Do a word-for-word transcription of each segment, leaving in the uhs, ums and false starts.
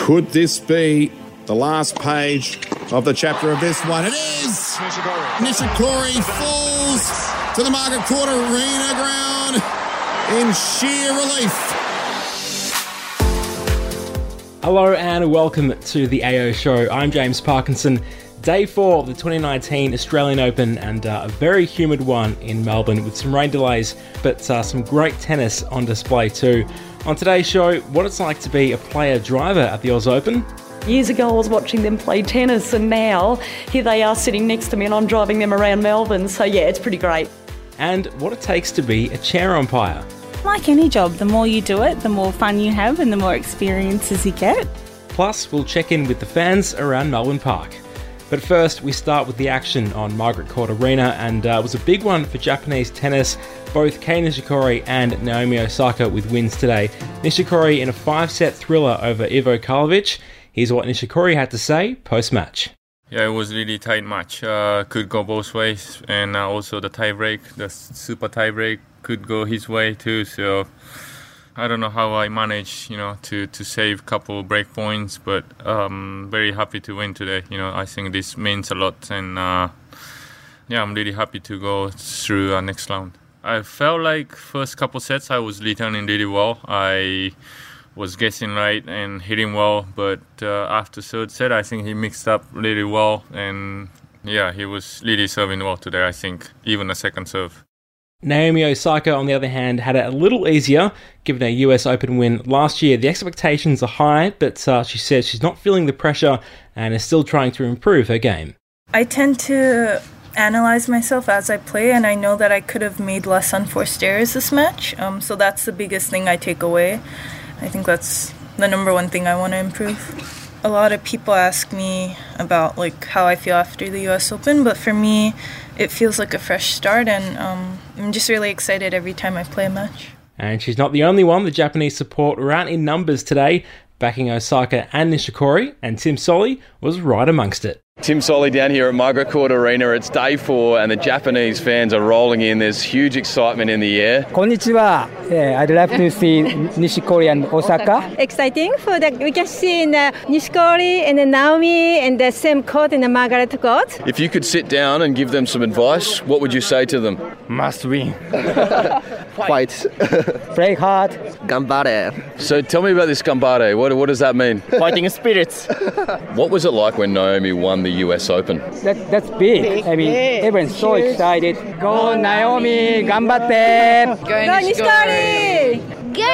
Could this be the last page of the chapter of this one? It is! Nishikori falls to the Margaret Court Arena ground in sheer relief. Hello and welcome to the A O Show. I'm James Parkinson. Day four of the twenty nineteen Australian Open, and uh, a very humid one in Melbourne with some rain delays, but uh, some great tennis on display too. On today's show, what it's like to be a player driver at the Oz Open. Years ago I was watching them play tennis, and now here they are sitting next to me and I'm driving them around Melbourne, so yeah, it's pretty great. And what it takes to be a chair umpire. Like any job, the more you do it, the more fun you have and the more experiences you get. Plus, we'll check in with the fans around Melbourne Park. But first, we start with the action on Margaret Court Arena, and uh, it was a big one for Japanese tennis. Both Kei Nishikori and Naomi Osaka with wins today. Nishikori in a five-set thriller over Ivo Karlovic. Here's what Nishikori had to say post-match. Yeah, it was really tight match. Uh, could go both ways, and uh, also the tie break, the super tie break, could go his way too. So I don't know how I managed, you know, to, to save a couple break points, but um, very happy to win today. You know, I think this means a lot, and uh, yeah, I'm really happy to go through our next round. I felt like first couple sets I was returning really well. I was guessing right and hitting well, but uh, after third set, I think he mixed up really well, and yeah, he was really serving well today, I think, even the second serve. Naomi Osaka, on the other hand, had it a little easier, given her U S Open win last year. The expectations are high, but uh, she says she's not feeling the pressure and is still trying to improve her game. I tend to analyze myself as I play, and I know that I could have made less unforced errors this match, um, so that's the biggest thing I take away. I think that's the number one thing I want to improve. A lot of people ask me about like how I feel after the U S Open, but for me, it feels like a fresh start, and um, I'm just really excited every time I play a match. And she's not the only one. The Japanese support were out in numbers today, backing Osaka and Nishikori, and Tim Solly was right amongst it. Tim Solly down here at Margaret Court Arena. It's day four and the Japanese fans are rolling in. There's huge excitement in the air. Konnichiwa. Yeah, I'd love to see Nishikori and Osaka. Exciting for that we can see uh, Nishikori and Naomi in the same court in the Margaret Court. If you could sit down and give them some advice, what would you say to them? Must win. Fight. Play hard. Gambare. So tell me about this gambare. What, what does that mean? Fighting spirits. What was it like when Naomi won the U S Open? That, that's big. big. I mean, big. Everyone's so excited. Go Naomi, ganbatte. Go Nishikori. Go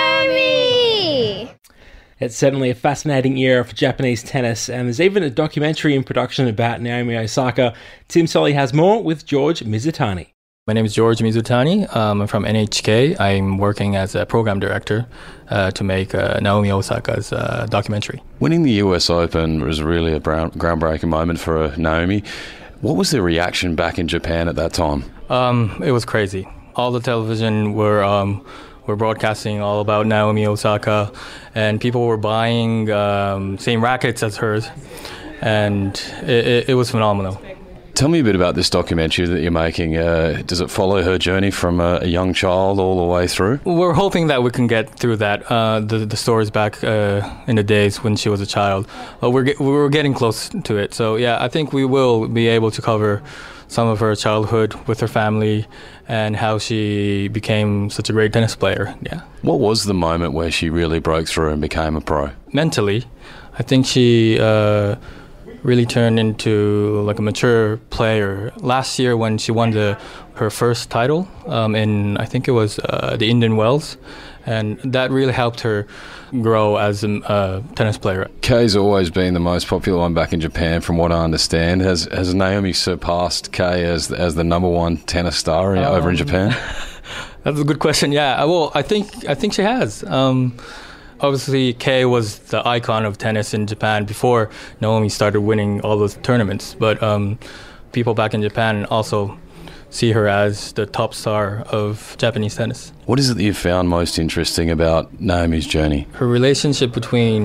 Naomi. It's certainly a fascinating era for Japanese tennis, and there's even a documentary in production about Naomi Osaka. Tim Solly has more with George Mizutani. My name is George Mizutani. Um, I'm from N H K. I'm working as a program director uh, to make uh, Naomi Osaka's uh, documentary. Winning the U S Open was really a groundbreaking moment for uh, Naomi. What was the reaction back in Japan at that time? Um, it was crazy. All the television were um, were broadcasting all about Naomi Osaka, and people were buying um, same rackets as hers, and it, it, it was phenomenal. Tell me a bit about this documentary that you're making. Uh, does it follow her journey from a, a young child all the way through? We're hoping that we can get through that, uh, the, the stories back uh, in the days when she was a child. But we're, get, we're getting close to it. So, yeah, I think we will be able to cover some of her childhood with her family and how she became such a great tennis player. Yeah. What was the moment where she really broke through and became a pro? Mentally, I think she... Uh, really turned into like a mature player. Last year when she won the her first title um, in, I think it was uh, the Indian Wells, and that really helped her grow as a uh, tennis player. Kei's always been the most popular one back in Japan, from what I understand. Has has Naomi surpassed Kei as as the number one tennis star um, over in Japan? That's a good question. Yeah, well, I think I think she has. Um, Obviously, Kei was the icon of tennis in Japan before Naomi started winning all those tournaments. But um, people back in Japan also see her as the top star of Japanese tennis. What is it that you found most interesting about Naomi's journey? Her relationship between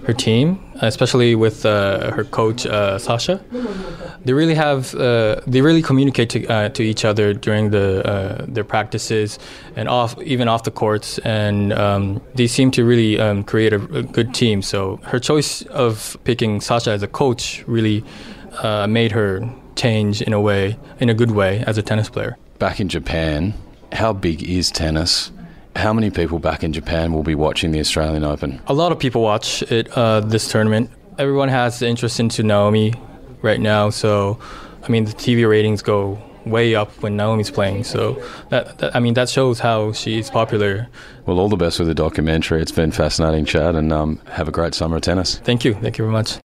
her team, especially with uh, her coach uh, Sasha. They really have uh, they really communicate to uh, to each other during the uh, their practices and off even off the courts, and um, they seem to really um, create a, a good team. So her choice of picking Sasha as a coach really uh, made her change in a way, in a good way, as a tennis player. Back in Japan, how big is tennis? How many people back in Japan will be watching the Australian Open? A lot of people watch it, uh, this tournament. Everyone has interest into Naomi right now, so I mean the T V ratings go way up when Naomi's playing. So that, that I mean that shows how she's popular. Well, all the best with the documentary. It's been fascinating, Chad, and um, have a great summer of tennis. Thank you. Thank you very much.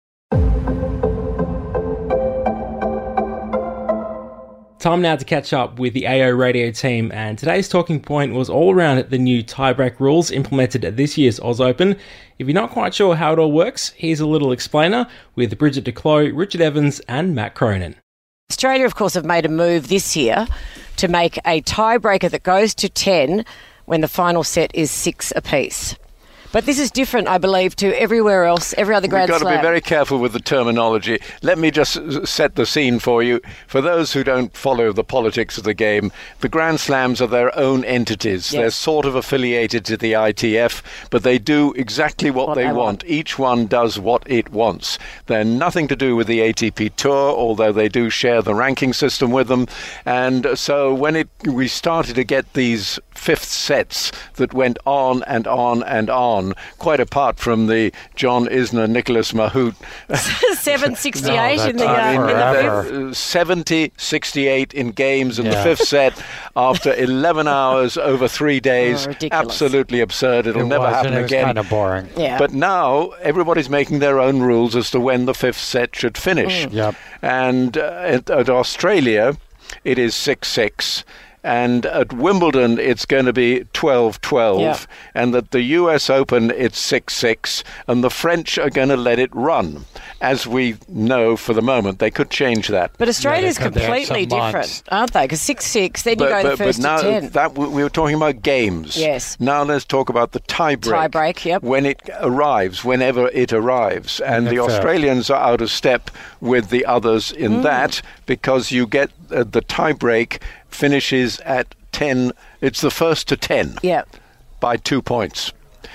Time now to catch up with the A O Radio team, and today's talking point was all around the new tiebreak rules implemented at this year's Oz Open. If you're not quite sure how it all works, here's a little explainer with Bridget Declos, Richard Evans and Matt Cronin. Australia, of course, have made a move this year to make a tiebreaker that goes to ten when the final set is six apiece. But this is different, I believe, to everywhere else, every other Grand Slam. We've got to be very careful with the terminology. Let me just set the scene for you. For those who don't follow the politics of the game, the Grand Slams are their own entities. Yes. They're sort of affiliated to the I T F, but they do exactly what, what they, they want. want. Each one does what it wants. They're nothing to do with the A T P Tour, although they do share the ranking system with them. And so when it we started to get these fifth sets that went on and on and on, quite apart from the John Isner, Nicholas Mahut. seven sixty-eight no, in the uh, in the fifth. seventy sixty-eight in games in yeah. the fifth set after eleven hours over three days. Oh, absolutely absurd. It'll it never was, happen and it again. It was kind of boring. Yeah. But now everybody's making their own rules as to when the fifth set should finish. Mm. Yep. And uh, at, at Australia, it is six six. And at Wimbledon, it's going to be twelve twelve. Yeah. And at the U S Open, it's six six. And the French are going to let it run. As we know for the moment, they could change that. But Australia's yeah, completely different, months. aren't they? Because six six, then you but, go but, the first but now to ten. That, we were talking about games. Yes. Now let's talk about the tie-break. Tie-break, yep. When it arrives, whenever it arrives. And the Australians are out of step with the others in mm. that, because you get uh, the tie-break finishes at ten. It's the first to ten yeah. by two points.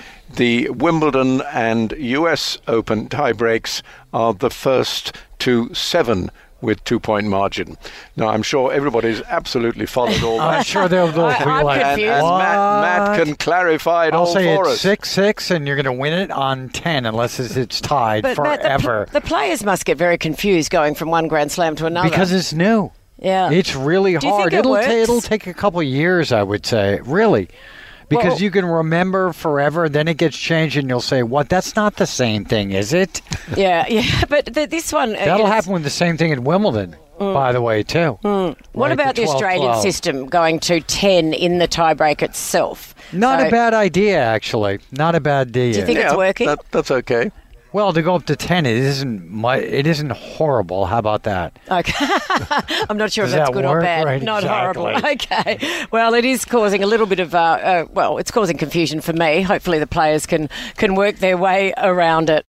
The Wimbledon and U S Open tiebreaks are the first to seven with two-point margin. Now, I'm sure everybody's absolutely followed all that. I'm sure they'll, they'll I, be like, and, and Matt, Matt can clarify it I'll all say for it's us. six six, and you're going to win it on ten unless it's, it's tied but forever. Matt, the, the players must get very confused going from one Grand Slam to another. Because it's new. Yeah. It's really Do you hard. think it it'll works? ta- it'll take a couple of years, I would say. Really. Because well, you can remember forever, then it gets changed, and you'll say, "What? That's not the same thing, is it?" Yeah, yeah. But the, this one that'll happen with the same thing at Wimbledon, mm. by the way, too. Mm. What right, about the, the Australian twelve system going to ten in the tiebreak itself? Not so, a bad idea, actually. Not a bad idea. Do you think yeah, it's working? That, that's okay. Well, to go up to ten, it isn't my, it isn't horrible. How about that? Okay. I'm not sure Does if that's that good work? or bad. Right, not exactly. horrible. Okay. Well, it is causing a little bit of, uh, uh, well, it's causing confusion for me. Hopefully the players can, can work their way around it.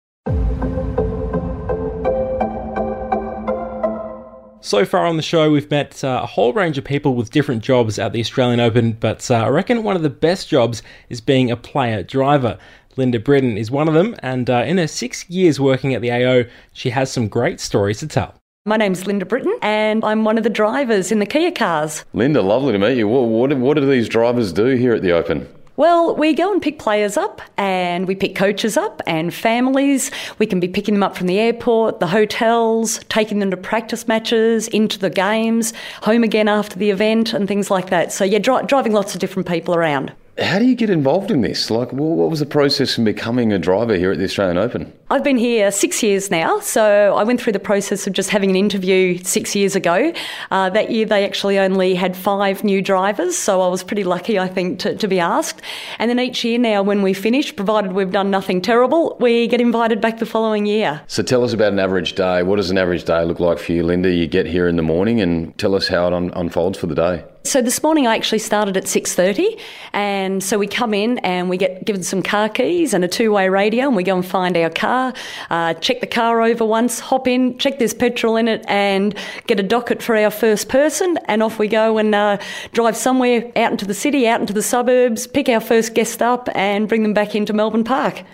So far on the show, we've met uh, a whole range of people with different jobs at the Australian Open, but uh, I reckon one of the best jobs is being a player driver. Linda Britton is one of them, and uh, in her six years working at the A O, she has some great stories to tell. My name's Linda Britton, and I'm one of the drivers in the Kia cars. Linda, lovely to meet you. What, what, what do these drivers do here at the Open? Well, we go and pick players up, and we pick coaches up and families. We can be picking them up from the airport, the hotels, taking them to practice matches, into the games, home again after the event and things like that. So, yeah, dri- driving lots of different people around. How do you get involved in this? Like, what was the process in becoming a driver here at the Australian Open? I've been here six years now, so I went through the process of just having an interview six years ago. Uh, that year they actually only had five new drivers, so I was pretty lucky, I think, to, to be asked. And then each year now when we finish, provided we've done nothing terrible, we get invited back the following year. So tell us about an average day. What does an average day look like for you, Linda? You get here in the morning and tell us how it un- unfolds for the day. So this morning I actually started at six thirty, and so we come in and we get given some car keys and a two-way radio, and we go and find our car, uh, check the car over once, hop in, check there's petrol in it, and get a docket for our first person, and off we go and uh, drive somewhere out into the city, out into the suburbs, pick our first guest up and bring them back into Melbourne Park.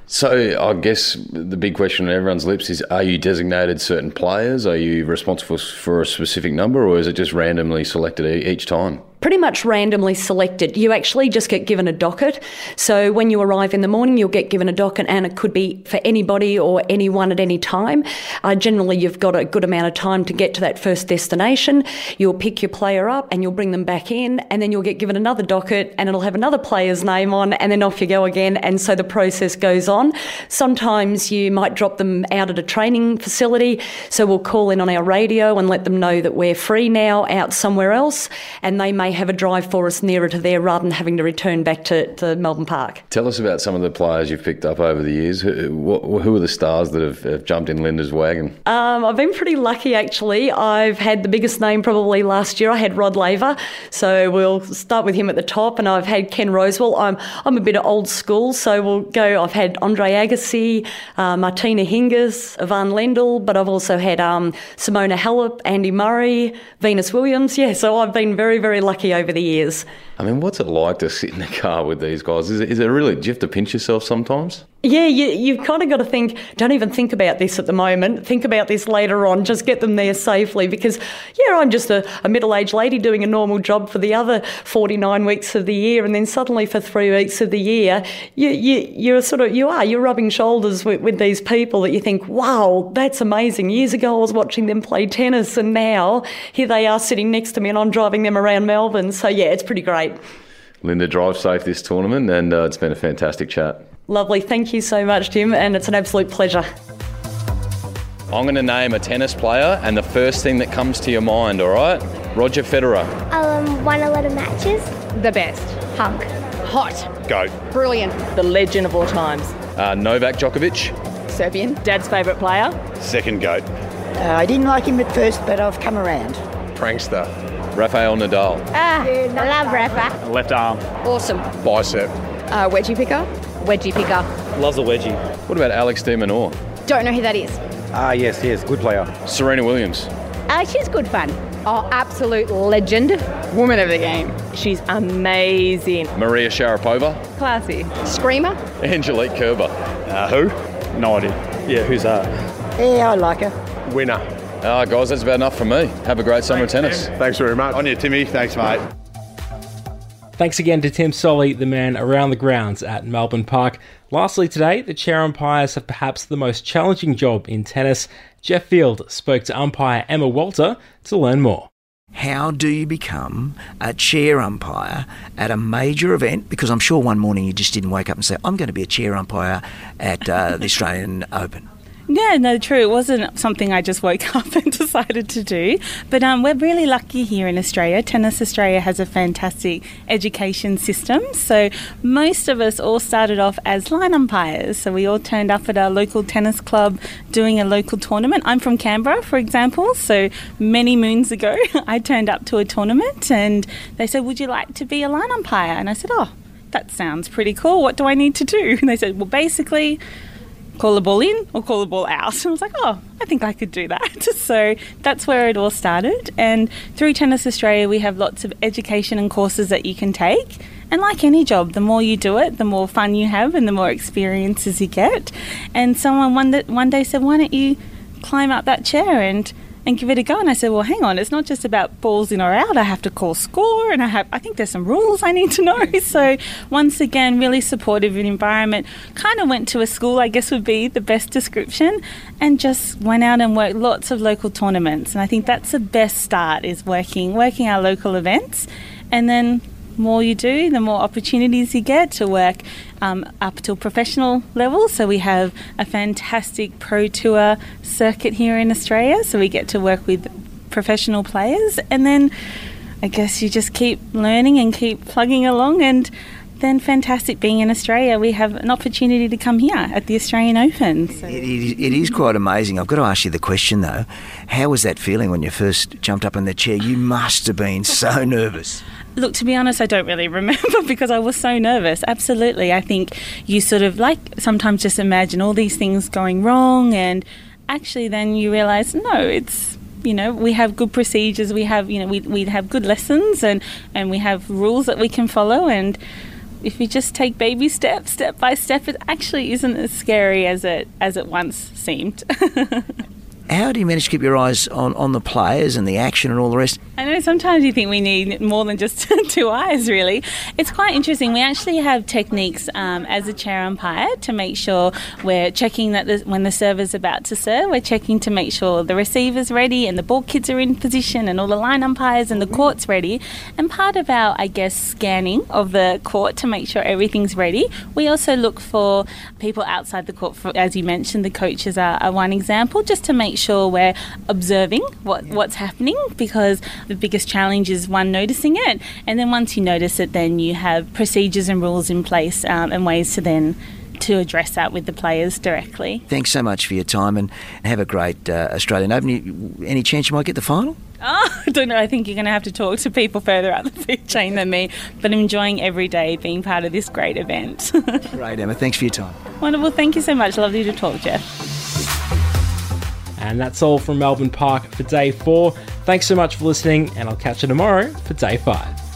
So I guess the big question on everyone's lips is, are you designated certain players? Are you responsible for a specific number, or is it just randomly selected each time? Pretty much randomly selected. You actually just get given a docket. So when you arrive in the morning, you'll get given a docket, and it could be for anybody or anyone at any time. Uh, generally, you've got a good amount of time to get to that first destination. You'll pick your player up and you'll bring them back in, and then you'll get given another docket and it'll have another player's name on, and then off you go again. And so the process goes on. Sometimes you might drop them out at a training facility. So we'll call in on our radio and let them know that we're free now out somewhere else, and they may have a drive for us nearer to there rather than having to return back to, to Melbourne Park. Tell us about some of the players you've picked up over the years. Who, who are the stars that have, have jumped in Linda's wagon? Um, I've been pretty lucky, actually. I've had the biggest name probably last year. I had Rod Laver, so we'll start with him at the top, and I've had Ken Rosewell. I'm I'm a bit of old school, so we'll go. I've had Andre Agassi, uh, Martina Hingis, Yvonne Lendl, but I've also had um, Simona Halep, Andy Murray, Venus Williams. Yeah, so I've been very, very lucky over the years. I mean, what's it like to sit in the car with these guys? Is it, is it really, do you have to pinch yourself sometimes? Yeah, you, you've kind of got to think, don't even think about this at the moment. Think about this later on. Just get them there safely, because, yeah, I'm just a, a middle-aged lady doing a normal job for the other forty-nine weeks of the year, and then suddenly for three weeks of the year, you, you, you're sort of, you are, you're rubbing shoulders with, with these people that you think, wow, that's amazing. Years ago I was watching them play tennis, and now here they are sitting next to me and I'm driving them around Melbourne. So, yeah, it's pretty great. Linda, drive safe this tournament, and uh, it's been a fantastic chat. Lovely. Thank you so much, Tim, and it's an absolute pleasure. I'm going to name a tennis player, and the first thing that comes to your mind, all right? Roger Federer. Um, won a lot of matches. The best. Hunk. Hot. Goat. Brilliant. The legend of all times. Uh, Novak Djokovic. Serbian. Dad's favourite player. Second goat. Uh, I didn't like him at first, but I've come around. Prankster. Rafael Nadal. Ah, I love Rafa. Left arm. Awesome. Bicep. Uh, wedgie picker. Wedgie picker. Loves a wedgie. What about Alex de Minaur? Don't know who that is. Ah, yes, yes. Good player. Serena Williams. Uh, she's good fun. Oh, absolute legend. Woman of the game. She's amazing. Maria Sharapova. Classy. Screamer. Angelique Kerber. Uh, who? No idea. Yeah, who's that? Yeah, I like her. Winner. Ah, guys, that's about enough from me. Have a great summer of tennis. Tim. Thanks very much. On you, Timmy. Thanks, mate. Thanks again to Tim Solly, the man around the grounds at Melbourne Park. Lastly today, the chair umpires have perhaps the most challenging job in tennis. Jeff Field spoke to umpire Emma Walter to learn more. How do you become a chair umpire at a major event? Because I'm sure one morning you just didn't wake up and say, I'm going to be a chair umpire at uh, the Australian Open. Yeah, no, true. It wasn't something I just woke up and decided to do. But um, we're really lucky here in Australia. Tennis Australia has a fantastic education system. So most of us all started off as line umpires. So we all turned up at our local tennis club doing a local tournament. I'm from Canberra, for example. So many moons ago, I turned up to a tournament and they said, would you like to be a line umpire? And I said, oh, that sounds pretty cool. What do I need to do? And they said, well, basically, call the ball in or call the ball out. And I was like, oh, I think I could do that. So that's where it all started. And through Tennis Australia, we have lots of education and courses that you can take. And like any job, the more you do it, the more fun you have and the more experiences you get. And someone one, that, one day said, why don't you climb up that chair and and give it a go? And I said, well, hang on, it's not just about balls in or out. I have to call score, and I have I think there's some rules I need to know. So once again, really supportive environment. Kind of went to a school, I guess would be the best description, and just went out and worked lots of local tournaments. And I think that's the best start, is working working our local events. And then more you do, the more opportunities you get to work um, up to professional level. So we have a fantastic pro tour circuit here in Australia, so we get to work with professional players. And then I guess you just keep learning and keep plugging along and then fantastic. Being in Australia, we have an opportunity to come here at the Australian Open. So. It, it, it is quite amazing. I've got to ask you the question though. How was that feeling when you first jumped up in the chair? You must have been so nervous. Look, to be honest, I don't really remember because I was so nervous. Absolutely. I think you sort of like sometimes just imagine all these things going wrong, and actually then you realise, no, it's, you know, we have good procedures, we have, you know, we we have good lessons, and, and we have rules that we can follow, and if you just take baby steps, step by step, it actually isn't as scary as it as it once seemed. How do you manage to keep your eyes on, on the players and the action and all the rest? I know sometimes you think we need more than just two eyes, really. It's quite interesting. We actually have techniques um, as a chair umpire to make sure we're checking that the, when the server's about to serve, we're checking to make sure the receiver's ready and the ball kids are in position and all the line umpires and the court's ready. And part of our, I guess, scanning of the court to make sure everything's ready, we also look for people outside the court. For, as you mentioned, the coaches are, are one example, just to make sure we're observing what, what's happening, because the biggest challenge is one, noticing it, and then once you notice it, then you have procedures and rules in place um, and ways to then to address that with the players directly. Thanks so much for your time, and have a great uh, Australian Open. You, any chance you might get the final? Oh, I don't know. I think you're going to have to talk to people further up the food chain than me, but I'm enjoying every day being part of this great event. Great, Emma. Thanks for your time. Wonderful. Thank you so much. Lovely to talk, Jeff. And that's all from Melbourne Park for day four. Thanks so much for listening, and I'll catch you tomorrow for day five.